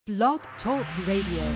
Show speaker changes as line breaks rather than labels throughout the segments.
Blog Talk Radio.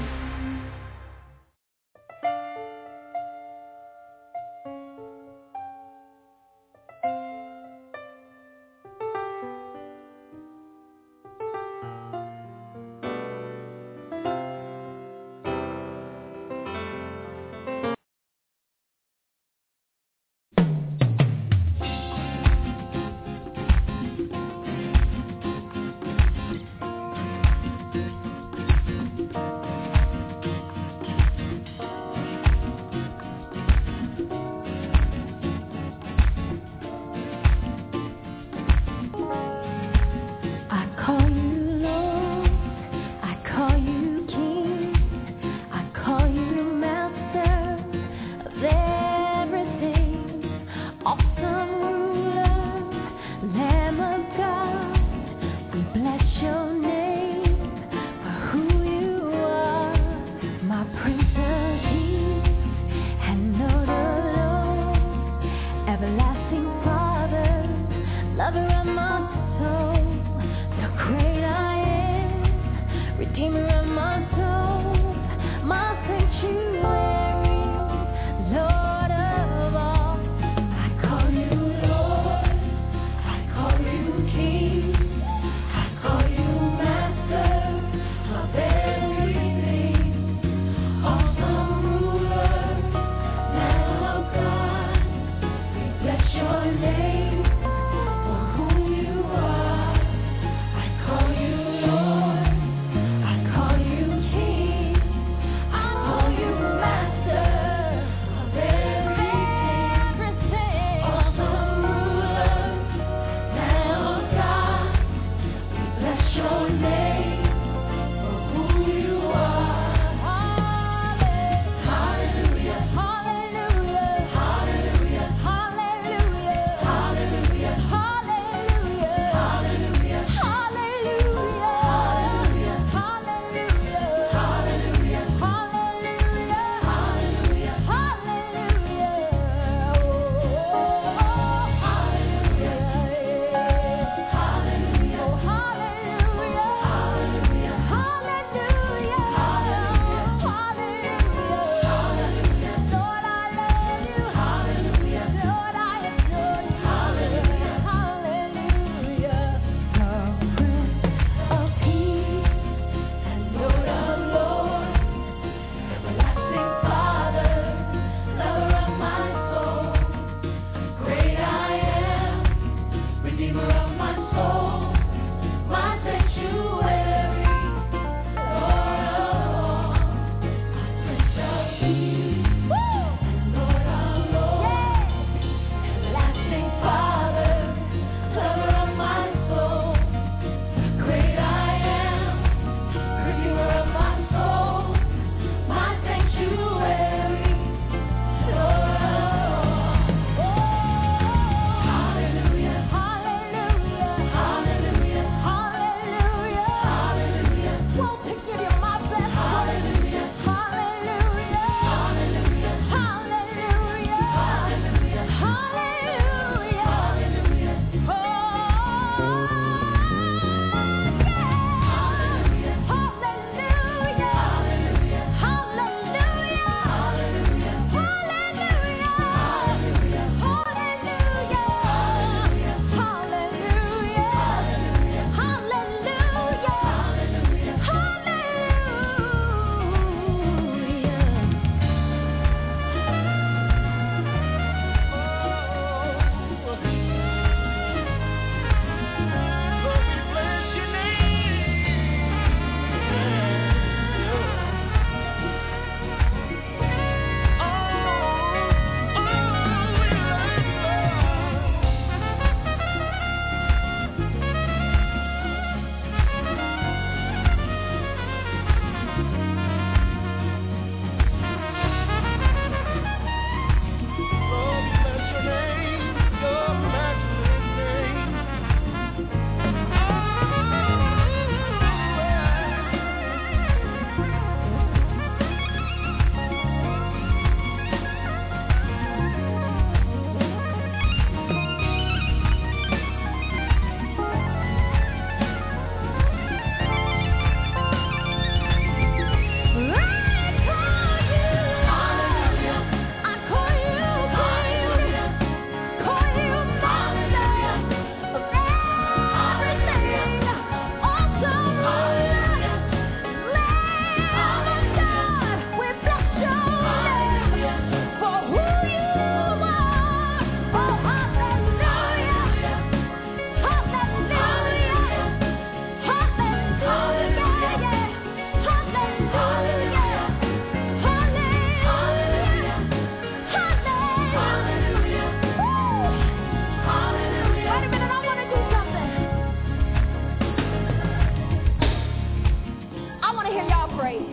praise.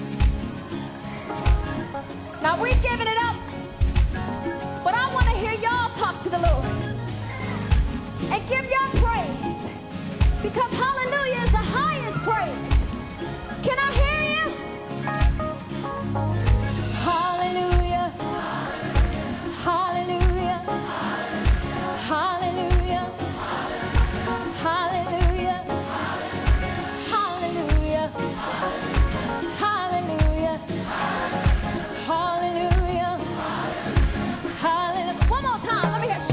Now we're giving it up, but I want to hear y'all talk to the Lord and give your praise, because hallelujah is the highest praise. Can I hear you? Hallelujah. Hallelujah. Hallelujah. Hallelujah. Hallelujah. Hallelujah. Hallelujah. Hallelujah. One more time. Let me hear.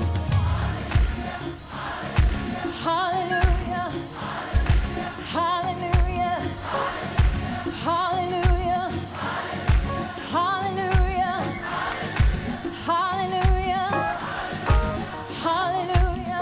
Hallelujah. Hallelujah. Hallelujah. Hallelujah. Hallelujah. Hallelujah.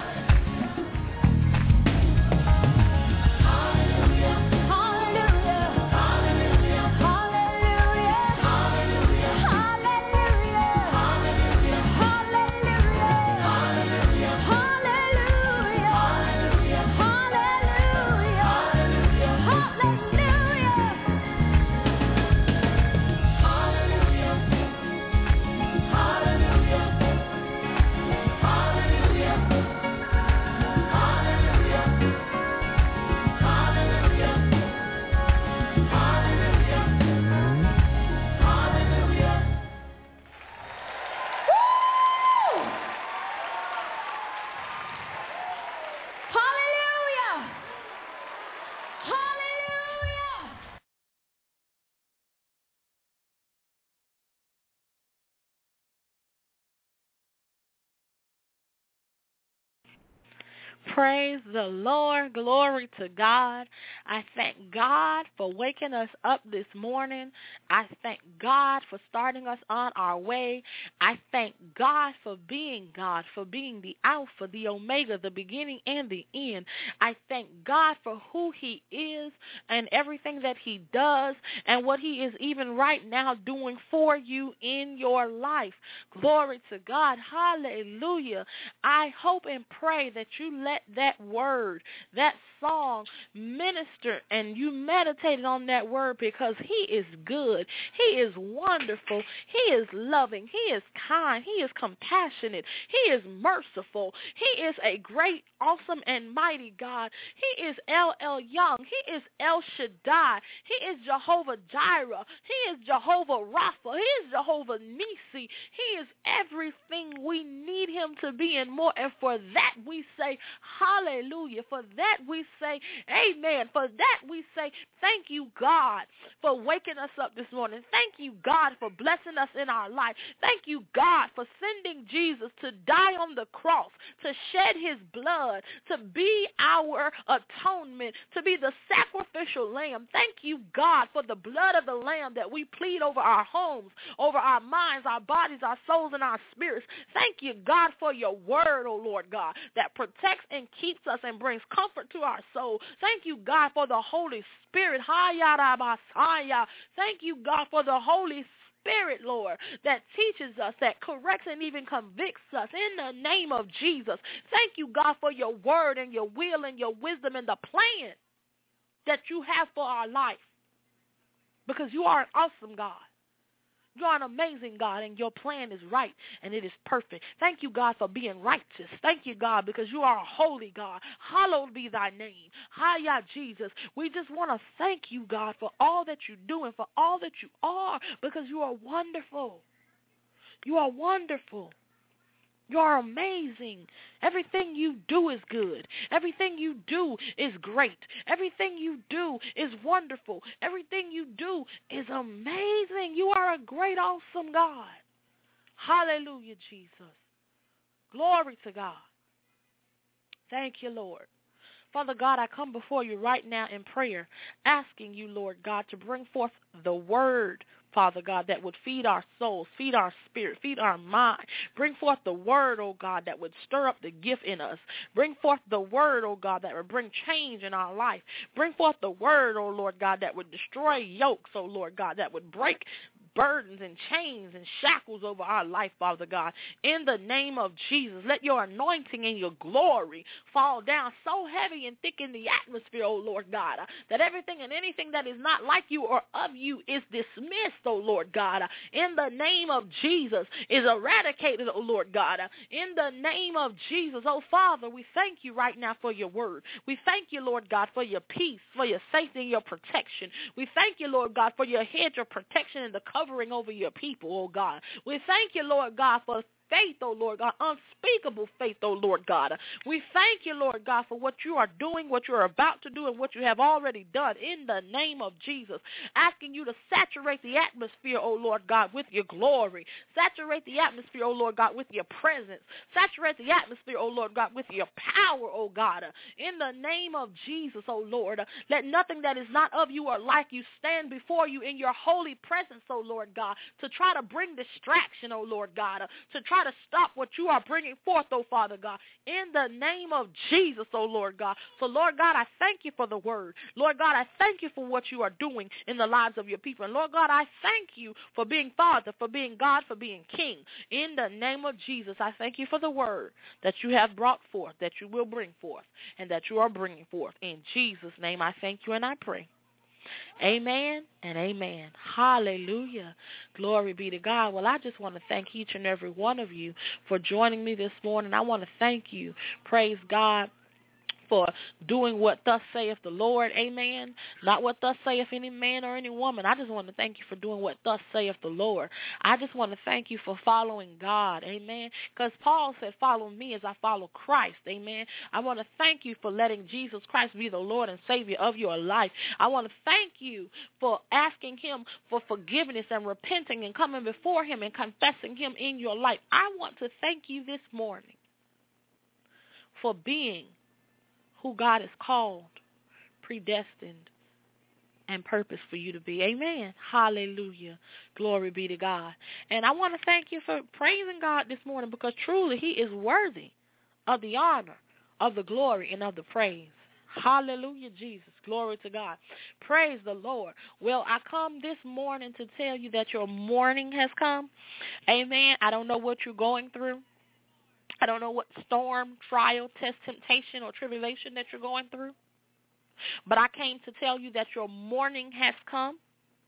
Praise the Lord. Glory to God. I thank God for waking us up this morning. I thank God for starting us on our way. I thank God for being the Alpha, the Omega, the beginning and the end. I thank God for who he is and everything that he does and what he is even right now doing for you in your life. Glory to God. Hallelujah. I hope and pray that you let that word, that song minister and you meditated on that word, because he is good. He is wonderful. He is loving. He is kind. He is compassionate. He is merciful. He is a great, awesome, and mighty God. He is El Elyon. He is El Shaddai. He is Jehovah Jireh. He is Jehovah Rapha. He is Jehovah Nisi. He is everything we need him to be and more. And for that we say hallelujah. For that we say amen. For that we say thank you, God, for waking us up this morning. Thank you, God, for blessing us in our life. Thank you, God, for sending Jesus to die on the cross, to shed his blood, to be our atonement, to be the sacrificial lamb. Thank you, God, for the blood of the lamb that we plead over our homes, over our minds, our bodies, our souls, and our spirits. Thank you, God, for your word, oh Lord God, that protects and keeps us and brings comfort to our soul. Thank you, God, for the Holy Spirit. Thank you, God, for the Holy Spirit, Lord, that teaches us, that corrects and even convicts us in the name of Jesus. Thank you, God, for your word and your will and your wisdom and the plan that you have for our life, because you are an awesome God. You are an amazing God, and your plan is right, and it is perfect. Thank you, God, for being righteous. Thank you, God, because you are a holy God. Hallowed be thy name. Hiya, Jesus. We just want to thank you, God, for all that you do and for all that you are, because you are wonderful. You are wonderful. You are amazing. Everything you do is good. Everything you do is great. Everything you do is wonderful. Everything you do is amazing. You are a great, awesome God. Hallelujah, Jesus. Glory to God. Thank you, Lord. Father God, I come before you right now in prayer, asking you, Lord God, to bring forth the word, Father God, that would feed our souls, feed our spirit, feed our mind. Bring forth the word, oh God, that would stir up the gift in us. Bring forth the word, oh God, that would bring change in our life. Bring forth the word, oh Lord God, that would destroy yokes, oh Lord God, that would break burdens and chains and shackles over our life, Father God. In the name of Jesus, let your anointing and your glory fall down so heavy and thick in the atmosphere, oh Lord God, that everything and anything that is not like you or of you is dismissed, oh Lord God. In the name of Jesus, is eradicated, oh Lord God. In the name of Jesus, oh Father, we thank you right now for your word. We thank you, Lord God, for your peace, for your safety and your protection. We thank you, Lord God, for your hedge of protection and the covering over your people, oh God. We thank you, Lord God, for faith, oh Lord God, unspeakable faith, oh Lord God. We thank you, Lord God, for what you are doing, what you're about to do, and what you have already done in the name of Jesus. Asking you to saturate the atmosphere, oh Lord God, with your glory. Saturate the atmosphere, oh Lord God, with your presence. Saturate the atmosphere, oh Lord God, with your power, oh God. In the name of Jesus, oh Lord, let nothing that is not of you or like you stand before you in your holy presence, oh Lord God, to try to bring distraction, oh Lord God, to try to stop what you are bringing forth, oh Father God, in the name of Jesus, oh Lord God. So Lord God, I thank you for the word. Lord God, I thank you for what you are doing in the lives of your people. And Lord God, I thank you for being Father, for being God, for being King. In the name of Jesus, I thank you for the word that you have brought forth, that you will bring forth, and that you are bringing forth. In Jesus' name, I thank you and I pray. Amen and amen. Hallelujah. Glory be to God. Well, I just want to thank each and every one of you for joining me this morning. I want to thank you. Praise God. For doing what thus saith the Lord, amen. Not what thus saith any man or any woman. I just want to thank you for doing what thus saith the Lord. I just want to thank you for following God, amen. Because Paul said, follow me as I follow Christ, amen. I want to thank you for letting Jesus Christ be the Lord and Savior of your life. I want to thank you for asking him for forgiveness and repenting and coming before him and confessing him in your life. I want to thank you this morning for being who God has called, predestined, and purpose for you to be. Amen. Hallelujah. Glory be to God. And I want to thank you for praising God this morning, because truly he is worthy of the honor, of the glory, and of the praise. Hallelujah, Jesus. Glory to God. Praise the Lord. Well, I come this morning to tell you that your morning has come. Amen. I don't know what you're going through. I don't know what storm, trial, test, temptation, or tribulation that you're going through. But I came to tell you that your morning has come.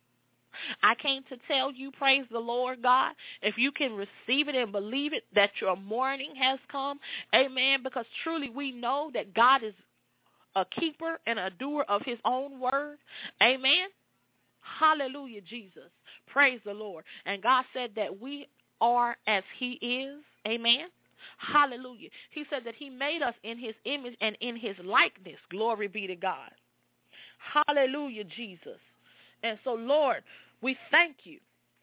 I came to tell you, praise the Lord God, if you can receive it and believe it, that your morning has come. Amen. Because truly we know that God is a keeper and a doer of his own word. Amen. Hallelujah, Jesus. Praise the Lord. And God said that we are as he is. Amen. Hallelujah. He said that he made us in his image and in his likeness. Glory be to God. Hallelujah, Jesus. And so, Lord, we thank you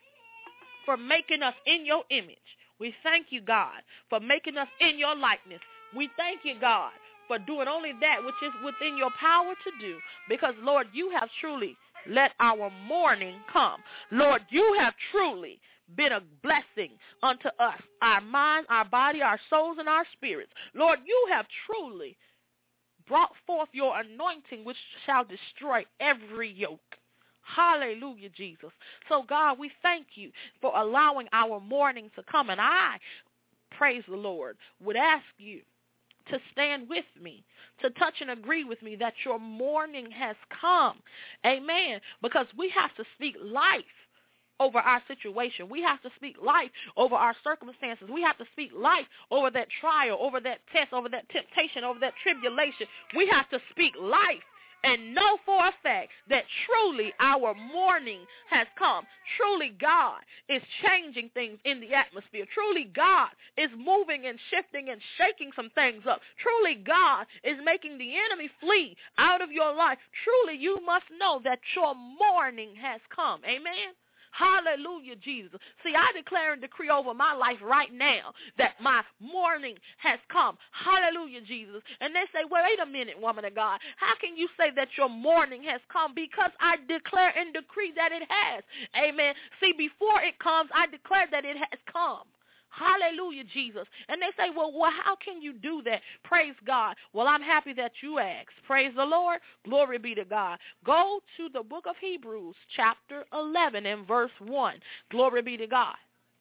for making us in your image. We thank you, God, for making us in your likeness. We thank you, God, for doing only that which is within your power to do. Because, Lord, you have truly let our morning come. Lord, you have truly been a blessing unto us, our mind, our body, our souls, and our spirits. Lord, you have truly brought forth your anointing, which shall destroy every yoke. Hallelujah, Jesus. So, God, we thank you for allowing our morning to come. And I, praise the Lord, would ask you to stand with me, to touch and agree with me that your morning has come. Amen. Because we have to speak life over our situation. We have to speak life over our circumstances. We have to speak life over that trial, over that test, over that temptation, over that tribulation. We have to speak life and know for a fact that truly our morning has come. Truly God is changing things in the atmosphere. Truly God is moving and shifting and shaking some things up. Truly God is making the enemy flee out of your life. Truly you must know that your morning has come. Amen. Hallelujah, Jesus. See, I declare and decree over my life right now that my morning has come. Hallelujah, Jesus. And they say, wait a minute, woman of God. How can you say that your morning has come? Because I declare and decree that it has. Amen. See, before it comes, I declare that it has come. Hallelujah, Jesus. And they say, well, how can you do that? Praise God. Well, I'm happy that you asked. Praise the Lord. Glory be to God. Go to the book of Hebrews, chapter 11 and verse 1. Glory be to God.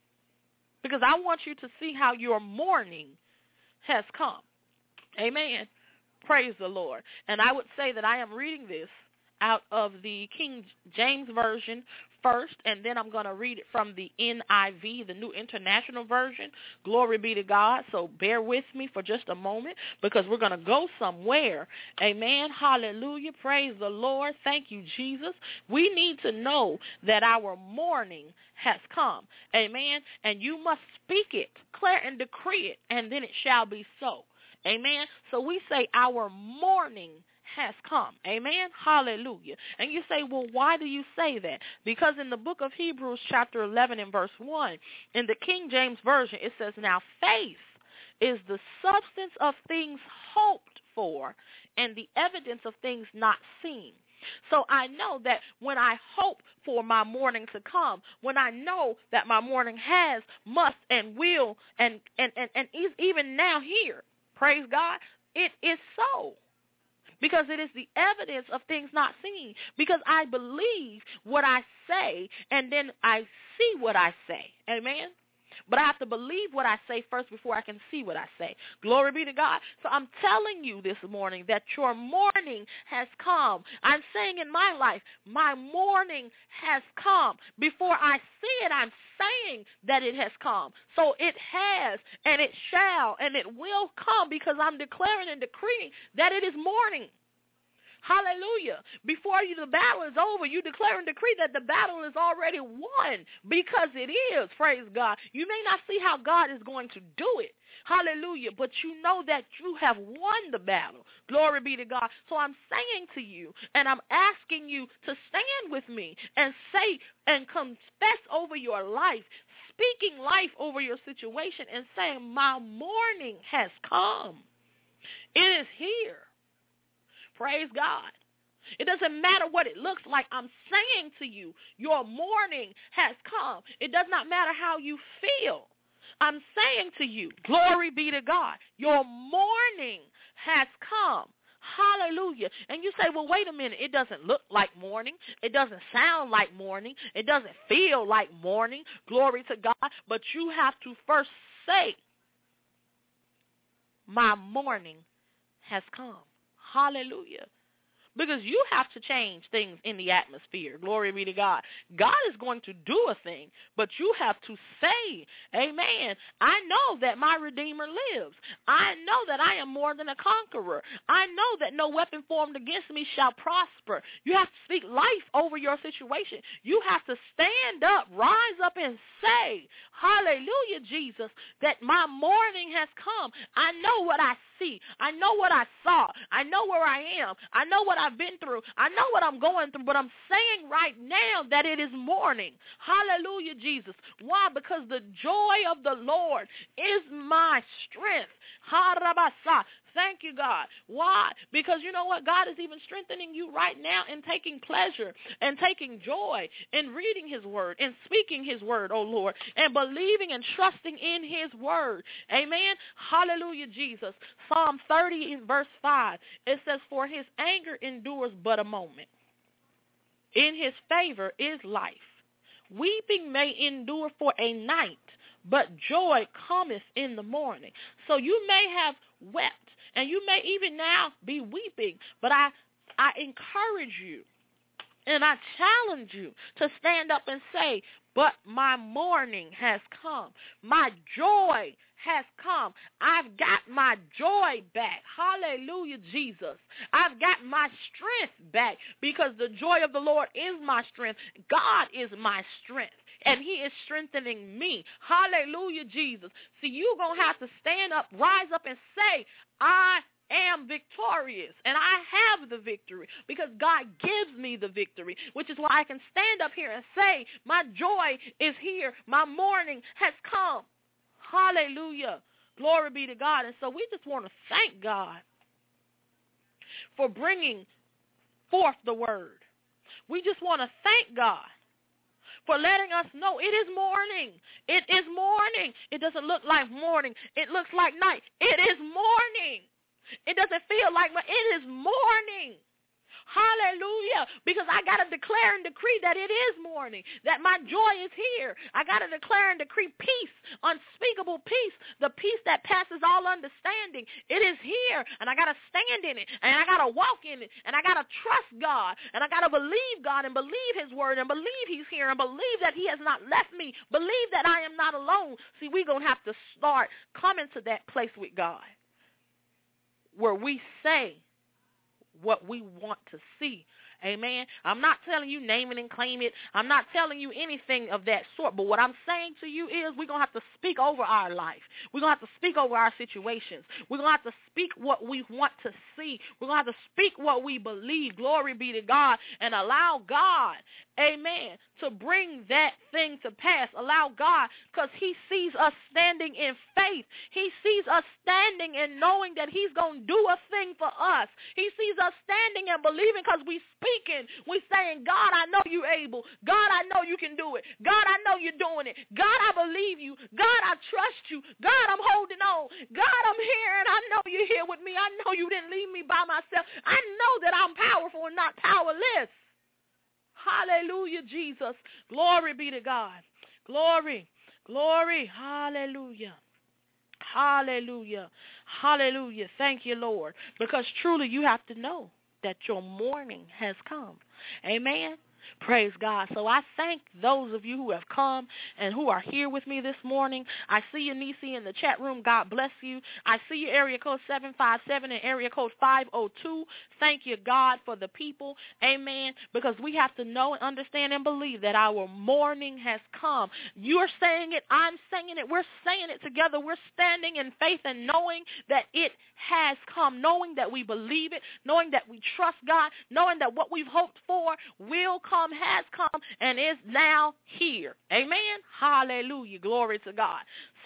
Because I want you to see how your morning has come. Amen. Praise the Lord. And I would say that I am reading this out of the King James Version first, and then I'm going to read it from the NIV, the New International Version. Glory be to God. So bear with me for just a moment because we're going to go somewhere. Amen. Hallelujah. Praise the Lord. Thank you, Jesus. We need to know that our morning has come. Amen. And you must speak it, declare and decree it, and then it shall be so. Amen. So we say our morning has come. Amen. Hallelujah. And you say, well, why do you say that? Because in the book of Hebrews chapter 11 and verse 1, in the King James Version, it says, now faith is the substance of things hoped for and the evidence of things not seen. So I know that when I hope for my morning to come, when I know that my morning has, must, and will, and is even now here, praise God, it is so. Because it is the evidence of things not seen. Because I believe what I say, and then I see what I say. Amen? But I have to believe what I say first before I can see what I say. Glory be to God. So I'm telling you this morning that your morning has come. I'm saying in my life, my morning has come. Before I see it, I'm saying that it has come. So it has, and it shall, and it will come because I'm declaring and decreeing that it is morning. Hallelujah. Before the battle is over, you declare and decree that the battle is already won because it is, praise God. You may not see how God is going to do it. Hallelujah. But you know that you have won the battle. Glory be to God. So I'm saying to you, and I'm asking you to stand with me and say and confess over your life, speaking life over your situation and saying, my morning has come. It is here. Praise God. It doesn't matter what it looks like. I'm saying to you, your morning has come. It does not matter how you feel. I'm saying to you, glory be to God, your morning has come. Hallelujah. And you say, well, wait a minute. It doesn't look like morning. It doesn't sound like morning. It doesn't feel like morning. Glory to God. But you have to first say, my morning has come. Hallelujah. Because you have to change things in the atmosphere. Glory be to God. God is going to do a thing, but you have to say, amen, I know that my Redeemer lives. I know that I am more than a conqueror. I know that no weapon formed against me shall prosper. You have to speak life over your situation. You have to stand up, rise up and say, hallelujah, Jesus, that my morning has come. I know what I see. I know what I saw. I know where I am. I know what I've been through. I know what I'm going through, but I'm saying right now that it is morning. Hallelujah, Jesus. Why? Because the joy of the Lord is my strength. Thank you, God. Why? Because you know what? God is even strengthening you right now and taking pleasure and taking joy in reading his word and speaking his word, oh Lord, and believing and trusting in his word. Amen. Hallelujah, Jesus. Psalm 30 in verse 5, it says, for his anger endures but a moment. In his favor is life. Weeping may endure for a night, but joy cometh in the morning. So you may have wept, and you may even now be weeping, but I encourage you and I challenge you to stand up and say, but my morning has come. My joy has come. I've got my joy back. Hallelujah, Jesus. I've got my strength back because the joy of the Lord is my strength. God is my strength. And he is strengthening me. Hallelujah, Jesus. See, you're going to have to stand up, rise up, and say, I am victorious, and I have the victory because God gives me the victory, which is why I can stand up here and say, my joy is here. My morning has come. Hallelujah. Glory be to God. And so we just want to thank God for bringing forth the word. We just want to thank God for letting us know it is morning. It is morning. It doesn't look like morning. It looks like night. It is morning. It doesn't feel like, but it is morning. Hallelujah. Because I got to declare and decree that it is morning, that my joy is here. I got to declare and decree peace, unspeakable peace, the peace that passes all understanding. It is here, and I got to stand in it, and I got to walk in it, and I got to trust God, and I got to believe God and believe his word and believe he's here and believe that he has not left me, believe that I am not alone. See, we're going to have to start coming to that place with God where we say what we want to see. Amen. I'm not telling you name it and claim it. I'm not telling you anything of that sort. But what I'm saying to you is we're going to have to speak over our life. We're going to have to speak over our situations. We're going to have to speak what we want to see. We're going to have to speak what we believe. Glory be to God. And allow God, amen, to bring that thing to pass. Allow God, because he sees us standing in faith. He sees us standing and knowing that he's going to do a thing for us. He sees us standing and believing because we speaking. We saying, God, I know you're able. God, I know you can do it. God, I know you're doing it. God, I believe you. God, I trust you. God, I'm holding on. God, I'm here, and I know you're here with me. I know you didn't leave me by myself. I know that I'm powerful and not powerless. Hallelujah, Jesus. Glory be to God. Glory, glory. Hallelujah. Hallelujah. Hallelujah. Thank you, Lord. Because truly you have to know that your morning has come. Amen. Praise God. So I thank those of you who have come and who are here with me this morning. I see you, Nisi, in the chat room. God bless you. I see you, area code 757 and area code 502. Thank you, God, for the people. Amen. Because we have to know and understand and believe that our morning has come. You're saying it. I'm saying it. We're saying it together. We're standing in faith and knowing that it has come, knowing that we believe it, knowing that we trust God, knowing that what we've hoped for will come, has come, and is now here. Amen. Hallelujah. Glory to God.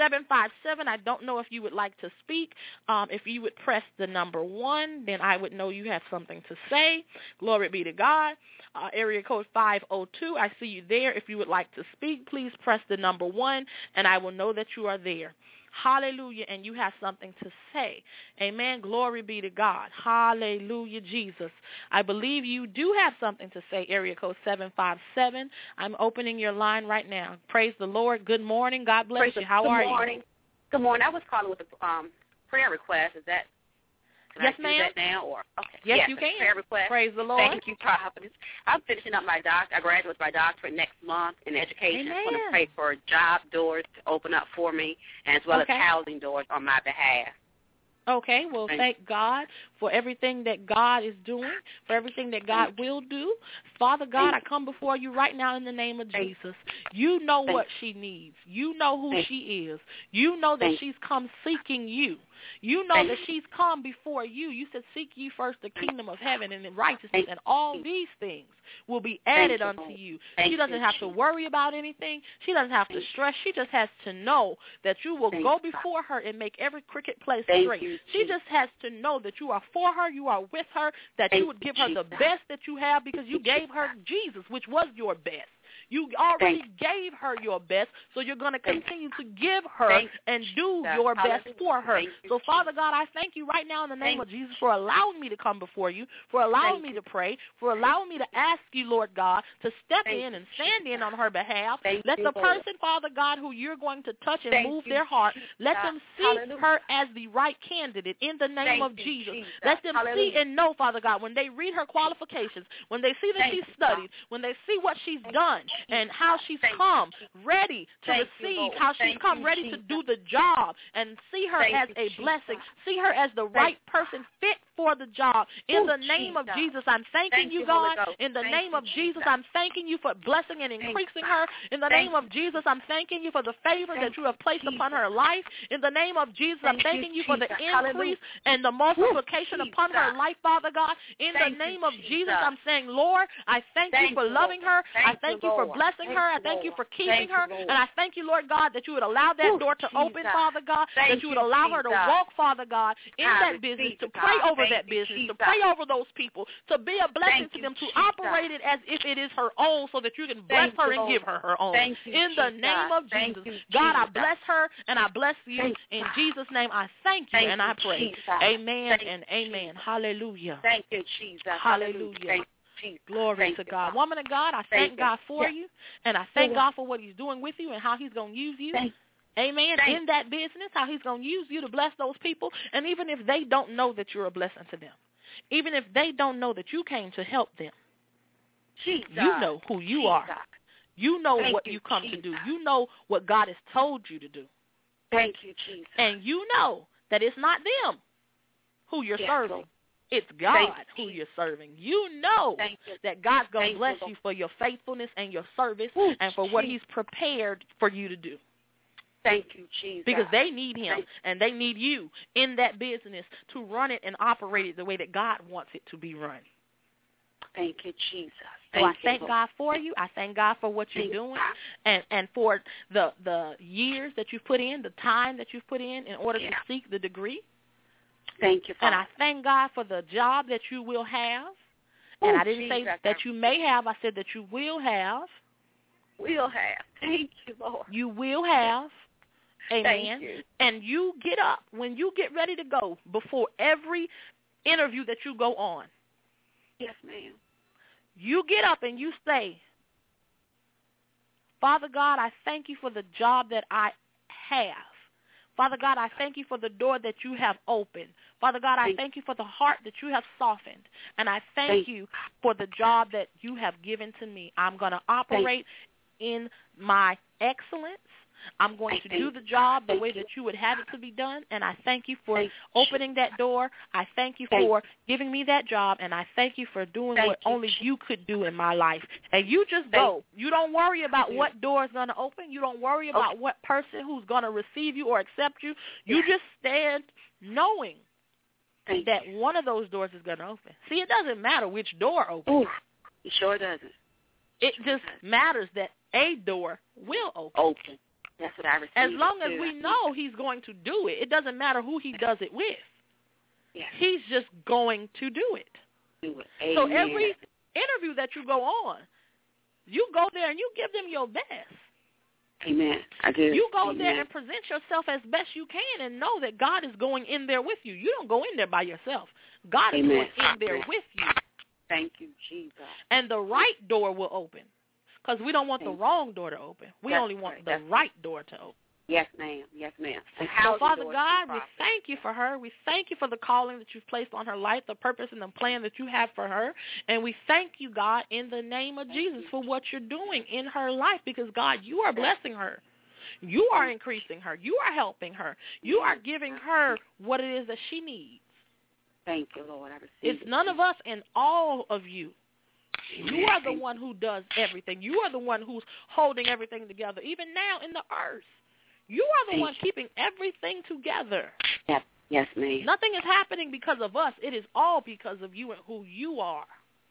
757, I don't know if you would like to speak. If you would press the number 1, then I would know you have something to say. Glory be to God. Area code 502, I see you there. If you would like to speak, please press the number 1, and I will know that you are there. Hallelujah, and you have something to say. Amen. Glory be to God. Hallelujah, Jesus. I believe you do have something to say, area code 757. I'm opening your line right now. Praise the Lord. Good morning. God bless you. How are you?
Good morning. Good morning. I was calling with a prayer request. Is that?
Yes,
ma'am.
ma'am.
That now or okay?
Yes, you can.
Prayer request.
Praise the Lord.
Thank you, Prophetess. I'm finishing up my I graduate with my doctorate next month in education.
Amen.
I want to pray for job doors to open up for me, and as well as housing doors on my behalf.
Okay, well, thank God for everything that God is doing, for everything that God will do. Father God, I come before you right now in the name of Jesus. You know what she needs. You know who she is. You know that she's come seeking you. You know that she's come before you. You said, seek ye first the kingdom of heaven and righteousness, and all these things will be added unto you. She doesn't have to worry about anything. She doesn't have to stress. She just has to know that you will go before her and make every crooked place straight. She just has to know that you are for her, you are with her, that you would give her the best that you have because you gave her Jesus, which was your best. You already gave her your best, so you're going to continue to give her and do your best for her. So, Father God, I thank you right now in the name of Jesus for allowing me to come before you, for allowing me to pray, for allowing me to ask you, Lord God, to step in and stand in on her behalf. Let the person, Father God, who you're going to touch and move their heart, let them see her as the right candidate in the name of Jesus. Let them see and know, Father God, when they read her qualifications, when they see that she's studied, when they see what she's done, and how she's come ready to receive, how she's come ready to do the job, and see her as a blessing, see her as the right person fit for the job. In the name of Jesus, I'm thanking you, God. In the name of Jesus, I'm thanking you for blessing and increasing her. In the name of Jesus, I'm thanking you for the favor that you have placed upon her life. In the name of Jesus, I'm thanking you for the increase and the multiplication upon her life, Father God. In the name of Jesus, I'm saying, Lord, I thank you for loving her. I thank you you for blessing her. I thank you for keeping her. And I thank you, Lord God, that you would allow that door to open, Father God, that you would allow her to walk, Father God, in that business, to pray over that business, to pray over those people, to be a blessing to them, to operate it as if it is her own so that you can bless her and give her her own. In the name of Jesus. God, I bless her and I bless you. In Jesus' name, I thank you and I pray. Amen and amen. Hallelujah.
Thank you, Jesus.
Hallelujah. Glory to God. Woman of God, I thank God for you, and I thank God for what he's doing with you and how he's going to use you. Amen. In that business, how he's going to use you to bless those people. And even if they don't know that you're a blessing to them, even if they don't know that you came to help them, you know who you are. You know what you come to do. You know what God has told you to do.
Thank you, Jesus.
And you know that it's not them who you're serving. It's God who you're serving. You know that God's going to bless you for your faithfulness and your service and for what he's prepared for you to do.
Thank you, Jesus.
Because they need him and they need you in that business to run it and operate it the way that God wants it to be run.
Thank you, Jesus.
So I thank God for you. I thank God for what you're doing and for the years that you've put in, the time that you've put in order to seek the degree.
Thank you, Father.
And I thank God for the job that you will have. And I didn't say that you may have. I said that you will have.
Will have. Thank you, Lord.
You will have. Amen.
Thank you.
And you get up when you get ready to go before every interview that you go on.
Yes, ma'am.
You get up and you say, Father God, I thank you for the job that I have. Father God, I thank you for the door that you have opened. Father God, I thank you for the heart that you have softened. And I thank you for the job that you have given to me. I'm going to operate in my excellence. I'm going to do the job the way that you would have it to be done. And I thank you for opening that door. I thank you for giving me that job. And I thank you for doing what only you could do in my life. And you just go. You don't worry about what door is going to open. You don't worry about what person who's going to receive you or accept you. You just stand knowing that one of those doors is going to open. See, it doesn't matter which door opens.
It sure doesn't.
It just matters that a door will open.
That's what I received.
As long as we know he's going to do it, it doesn't matter who he does it with.
Yes.
He's just going to do it.
Amen.
So every interview that you go on, you go there and you give them your best.
Amen. I do.
You go there and present yourself as best you can and know that God is going in there with you. You don't go in there by yourself. God is going in there with you.
Thank you, Jesus.
And the right door will open. Because we don't want the wrong door to open. We only want the right door to open.
Yes, ma'am. Yes, ma'am.
So, Father God, we thank you for her. We thank you for the calling that you've placed on her life, the purpose and the plan that you have for her. And we thank you, God, in the name of Jesus for what you're doing in her life because, God, you are blessing her. You are increasing her. You are helping her. You are giving her what it is that she needs.
Thank you, Lord. I receive
It's none of us and all of you. You are the one who does everything. You are the one who's holding everything together. Even now in the earth, you are the one keeping everything together.
Yes, ma'am.
Nothing is happening because of us. It is all because of you and who you are.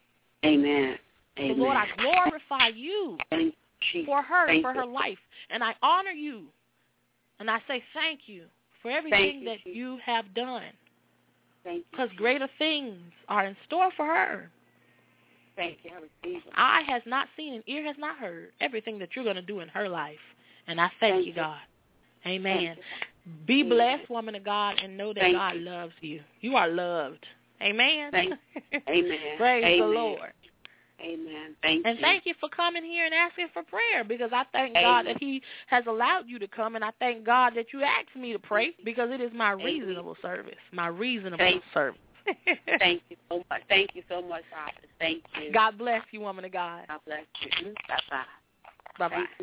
Amen.
So, Lord, I glorify you for her, for her life. And I honor you. And I say thank you for everything that you have done. Because greater things are in store for her.
Thank you. I receive it.
Eye has not seen and ear has not heard everything that you're going to do in her life. And I thank you, God. Amen. Be blessed, woman of God, and know that God loves you. You are loved. Amen.
Amen.
Praise the Lord.
Amen. Thank you.
And thank you for coming here and asking for prayer because I thank God that he has allowed you to come, and I thank God that you asked me to pray because it is my reasonable service, my reasonable service.
Thank you so much. Thank you so much, Father. Thank you.
God bless you, woman of God.
God bless you. Bye-bye.
Bye-bye.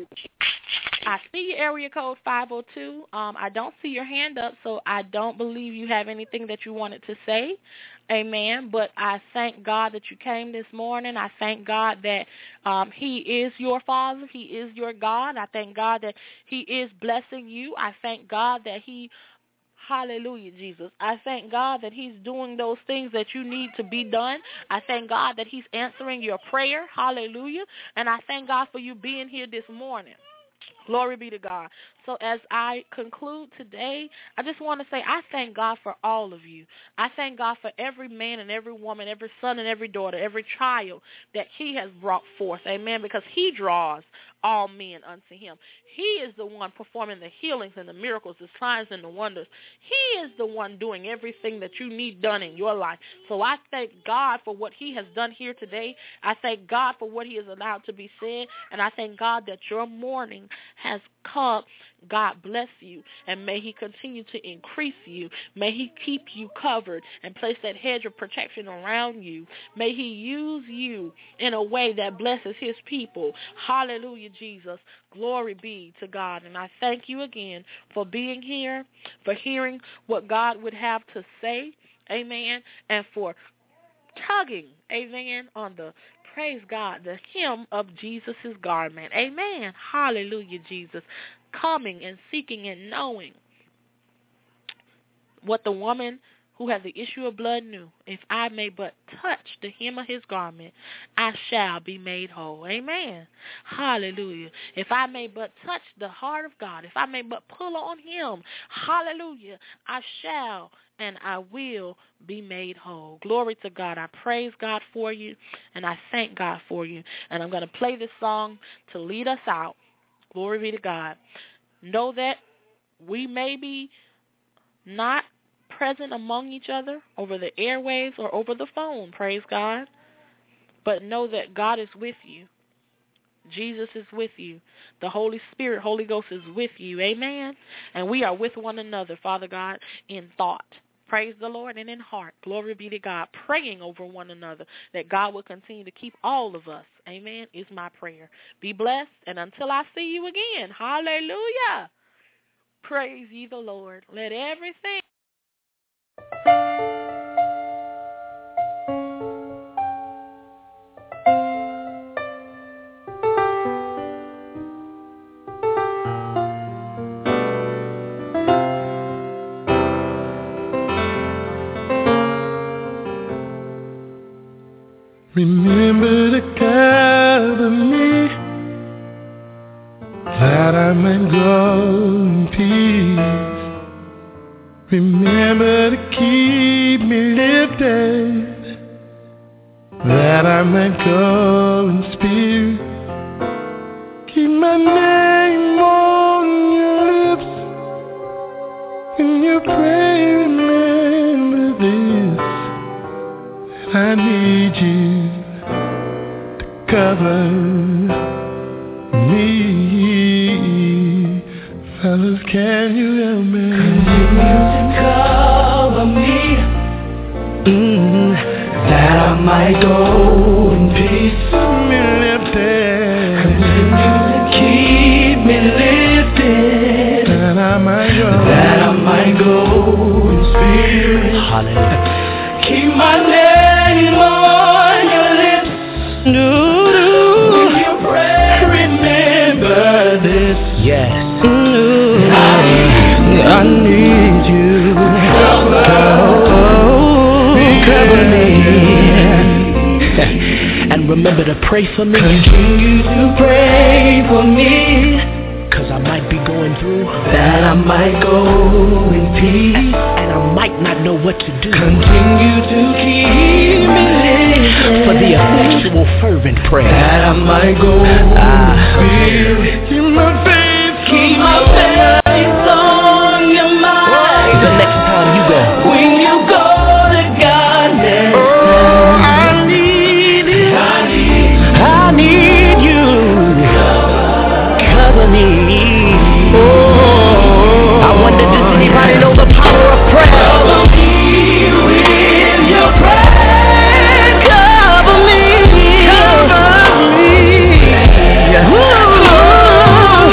I see your area code 502. I don't see your hand up, so I don't believe you have anything that you wanted to say. Amen. But I thank God that you came this morning. I thank God that he is your Father. He is your God. I thank God that he is blessing you. I thank God that he Hallelujah, Jesus. I thank God that he's doing those things that you need to be done. I thank God that he's answering your prayer. Hallelujah. And I thank God for you being here this morning. Glory be to God. So as I conclude today, I just want to say I thank God for all of you. I thank God for every man and every woman, every son and every daughter, every child that he has brought forth. Amen. Because he draws all men unto him. He is the one performing the healings and the miracles, the signs and the wonders. He is the one doing everything that you need done in your life. So I thank God for what he has done here today. I thank God for what he has allowed to be said. And I thank God that your morning has come. God bless you, and may he continue to increase you. May he keep you covered and place that hedge of protection around you. May he use you in a way that blesses his people. Hallelujah, Jesus. Glory be to God. And I thank you again for being here, for hearing what God would have to say. Amen. And for tugging, amen, on the, praise God, the hem of Jesus' garment. Amen. Hallelujah, Jesus. Coming and seeking and knowing what the woman who has the issue of blood knew. If I may but touch the hem of his garment, I shall be made whole. Amen. Hallelujah. If I may but touch the heart of God, if I may but pull on him, hallelujah, I shall and I will be made whole. Glory to God. I praise God for you, and I thank God for you. And I'm going to play this song to lead us out. Glory be to God. Know that we may be not present among each other over the airwaves or over the phone, praise God. But know that God is with you. Jesus is with you. The Holy Spirit, Holy Ghost is with you. Amen. And we are with one another, Father God, in thought. Praise the Lord, and in heart. Glory be to God. Praying over one another that God will continue to keep all of us. Amen, is my prayer. Be blessed, and until I see you again, hallelujah. Praise ye the Lord. Let everything.
Remember to cover me, that I might go in peace. Remember to keep me lifted, that I might go in spirit. Keep my name on your lips, and you pray, remember this, that I need you to cover me. Fellas, can you help me?
Continue to cover me, that I might go in peace.
Me lifted.
Continue to keep me lifted,
That I
might go in spirit. Hallelujah. Keep my name on your lips. When you pray, remember this. Yes. I need you. Cover me. And remember to pray for me. Continue to pray for me, 'cause I might be going through, that I might go in peace, and I might not know what to do. Continue to keep me lifted, for the effectual fervent prayer, that I might go in spirit.
keep my faith,
Keep my faith on your mind. The next time you go, when you go to God, I need you. I need you. Cover me. I wonder, does anybody know the power of prayer? Cover me with your prayer. Cover me. Cover me. Yeah.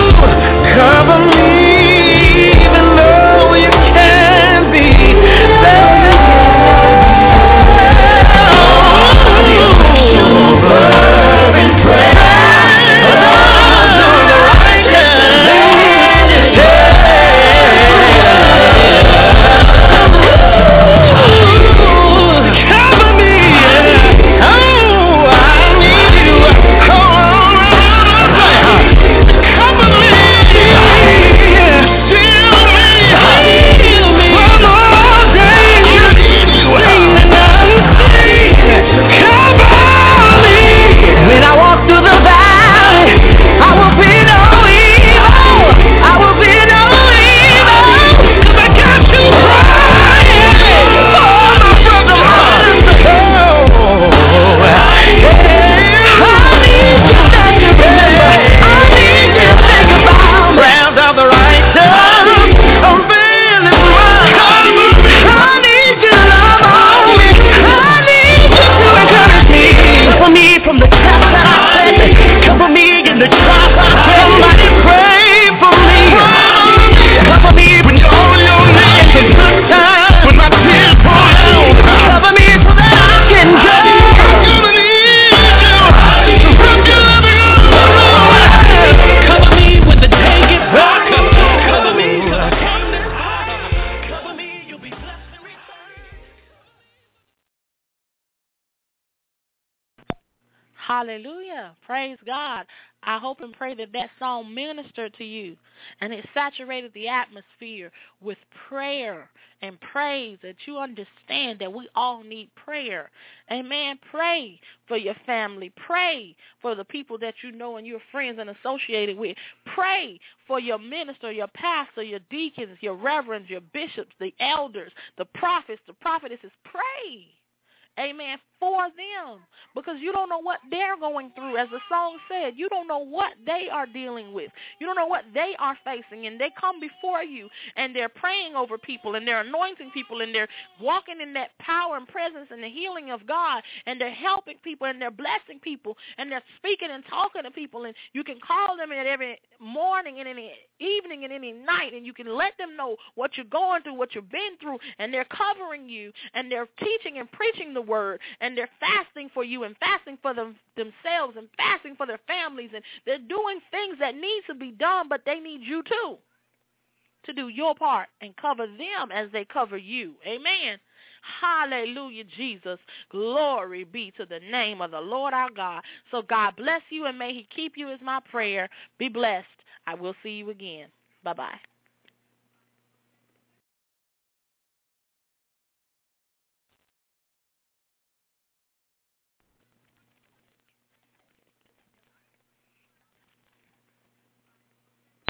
Hallelujah. Praise God. I hope and pray that that song ministered to you and it saturated the atmosphere with prayer and praise, that you understand that we all need prayer. Amen. Pray for your family. Pray for the people that you know and you're friends and associated with. Pray for your minister, your pastor, your deacons, your reverends, your bishops, the elders, the prophets, the prophetesses. Pray. Amen, for them, because you don't know what they're going through. As the song said, you don't know what they are dealing with. You don't know what they are facing, and they come before you, and they're praying over people, and they're anointing people, and they're walking in that power and presence and the healing of God, and they're helping people, and they're blessing people, and they're speaking and talking to people, and you can call them at every morning and any evening and any night, and you can let them know what you're going through, what you've been through, and they're covering you, and they're teaching and preaching the word, and they're fasting for you and fasting for themselves and fasting for their families, and they're doing things that need to be done, but they need you too to do your part and cover them as they cover you. Amen. Hallelujah, Jesus. Glory be to the name of the Lord our God. So God bless you and may he keep you is my prayer. Be blessed. I will see you again. Bye-bye.